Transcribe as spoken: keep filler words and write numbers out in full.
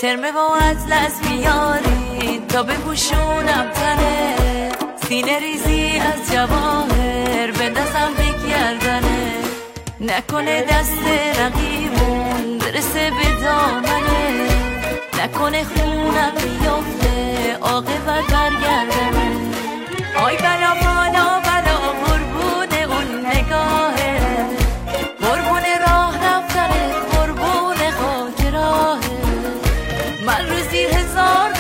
ترمه و اطلس میاری تا بپوشونم تنه، سینه ریزی از جواهر بندازم به گردنه، نکنه دست رقیبون برسه به دامنه، نکنه خونم بیفته عاقبت برگردنه. آی بلا بالا بلا قربون اون نگاهه، قربون راه رفتنه، قربون خاطراهه، من روزی هزار